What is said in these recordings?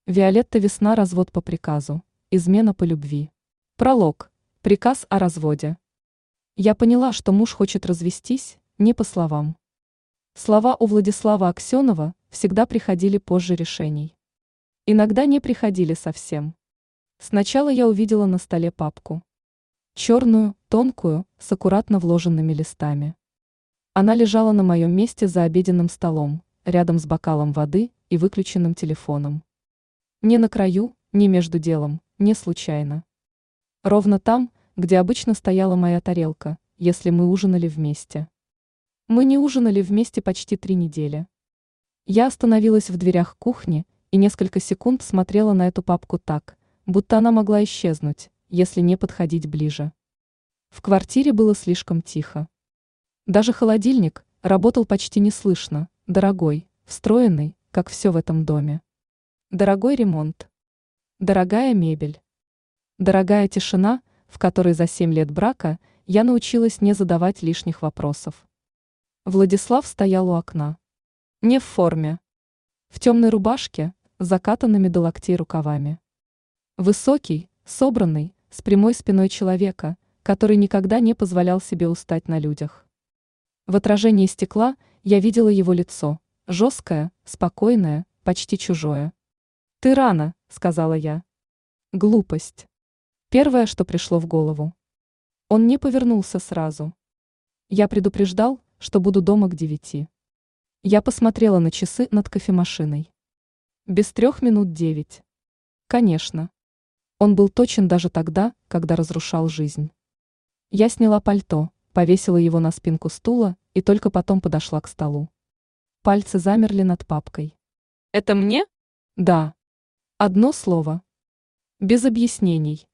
Виолетта Весна. Развод по приказу. Измена по любви. Пролог. Приказ о разводе. Я поняла, что муж хочет развестись, не по словам. Слова у Владислава Аксенова всегда приходили позже решений. Иногда не приходили совсем. Сначала я увидела на столе папку. Черную, тонкую, с аккуратно вложенными листами. Она лежала на моем месте за обеденным столом, рядом с бокалом воды и выключенным телефоном. Не на краю, не между делом, не случайно. Ровно там, где обычно стояла моя тарелка, если мы ужинали вместе. Мы не ужинали вместе почти 3 недели. Я остановилась в дверях кухни и несколько секунд смотрела на эту папку так, будто она могла исчезнуть, если не подходить ближе. В квартире было слишком тихо. Даже холодильник работал почти неслышно, дорогой, встроенный, как все в этом доме. Дорогой ремонт. Дорогая мебель. Дорогая тишина, в которой за 7 лет брака я научилась не задавать лишних вопросов. Владислав стоял у окна. Не в форме. В темной рубашке, с закатанными до локтей рукавами. Высокий, собранный, с прямой спиной человека, который никогда не позволял себе устать на людях. В отражении стекла я видела его лицо, жесткое, спокойное, почти чужое. «Ты рано», — сказала я. Глупость. Первое, что пришло в голову. Он не повернулся сразу. Я предупреждал, что буду дома к 9. Я посмотрела на часы над кофемашиной. Без 3 минут 9. Конечно. Он был точен даже тогда, когда разрушал жизнь. Я сняла пальто, повесила его на спинку стула и только потом подошла к столу. Пальцы замерли над папкой. «Это мне?» «Да». Одно слово. Без объяснений.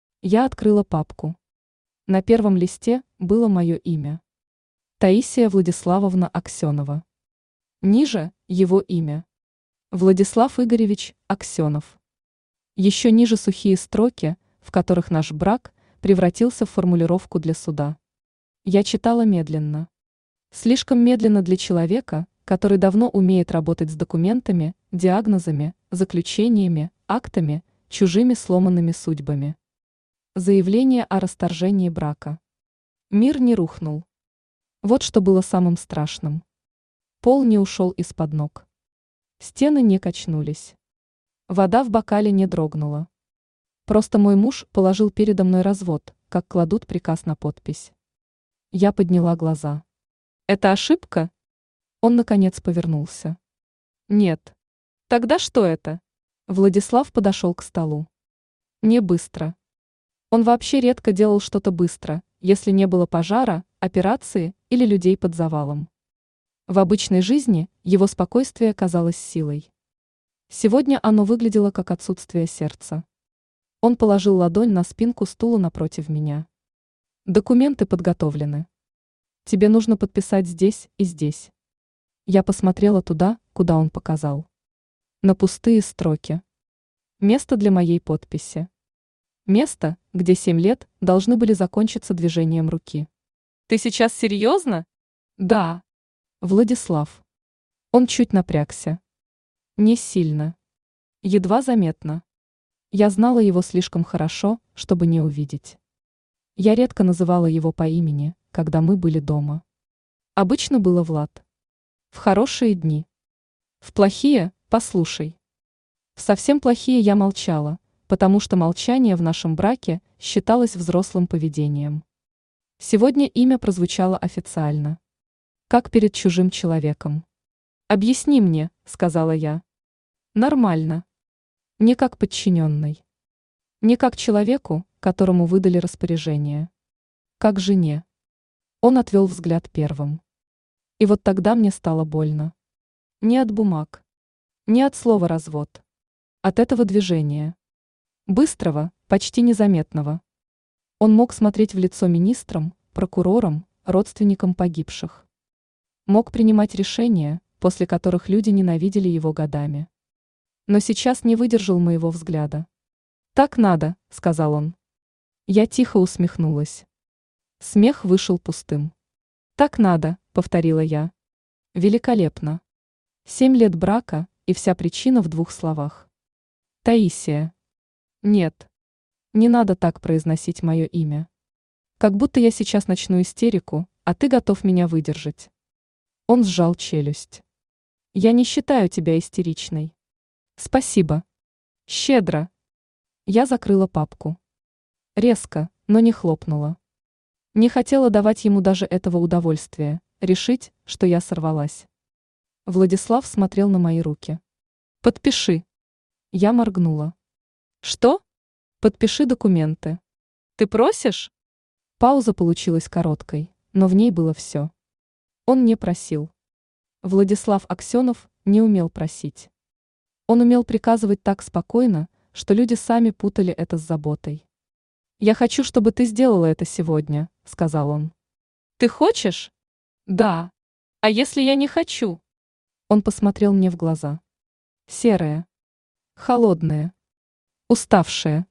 Я открыла папку. На первом листе было мое имя. Таисия Владиславовна Аксенова. Ниже его имя. Владислав Игоревич Аксенов. Еще ниже сухие строки, в которых наш брак превратился в формулировку для суда. Я читала медленно. Слишком медленно для человека, который давно умеет работать с документами, диагнозами, заключениями, актами, чужими сломанными судьбами. Заявление о расторжении брака. Мир не рухнул. Вот что было самым страшным. Пол не ушел из-под ног. Стены не качнулись. Вода в бокале не дрогнула. Просто мой муж положил передо мной развод, как кладут приказ на подпись. Я подняла глаза. «Это ошибка?» Он, наконец, повернулся. «Нет». «Тогда что это?» Владислав подошел к столу. Не быстро. Он вообще редко делал что-то быстро, если не было пожара, операции или людей под завалом. В обычной жизни его спокойствие казалось силой. Сегодня оно выглядело как отсутствие сердца. Он положил ладонь на спинку стула напротив меня. «Документы подготовлены. Тебе нужно подписать здесь и здесь». Я посмотрела туда, куда он показал. На пустые строки. Место для моей подписи. Место, где 7 лет должны были закончиться движением руки. «Ты сейчас серьезно?» «Да». Владислав. Он чуть напрягся. Не сильно. Едва заметно. Я знала его слишком хорошо, чтобы не увидеть. Я редко называла его по имени, когда мы были дома. Обычно было Влад. В хорошие дни. В плохие – послушай. В совсем плохие я молчала, потому что молчание в нашем браке считалось взрослым поведением. Сегодня имя прозвучало официально. Как перед чужим человеком. «Объясни мне», – сказала я. «Нормально. Не как подчиненный. Не как человеку, которому выдали распоряжение. Как жене». Он отвел взгляд первым. И вот тогда мне стало больно. Не от бумаг. Не от слова «развод». От этого движения. Быстрого, почти незаметного. Он мог смотреть в лицо министрам, прокурорам, родственникам погибших. Мог принимать решения, после которых люди ненавидели его годами. Но сейчас не выдержал моего взгляда. «Так надо», — сказал он. Я тихо усмехнулась. Смех вышел пустым. «Так надо», — повторила я. Великолепно. 7 лет брака, и вся причина в 2 словах. Таисия. Нет, не надо так произносить мое имя. Как будто я сейчас начну истерику, а ты готов меня выдержать. Он сжал челюсть. Я не считаю тебя истеричной. Спасибо. Щедро. Я закрыла папку. Резко, но не хлопнула. Не хотела давать ему даже этого удовольствия, решить, что я сорвалась. Владислав смотрел на мои руки. Подпиши. Я моргнула. Что? Подпиши документы. Ты просишь? Пауза получилась короткой, но в ней было все. Он не просил. Владислав Аксенов не умел просить. Он умел приказывать так спокойно, что люди сами путали это с заботой. «Я хочу, чтобы ты сделала это сегодня», — сказал он. «Ты хочешь?» «Да. А если я не хочу?» Он посмотрел мне в глаза. Серые, холодные, уставшие.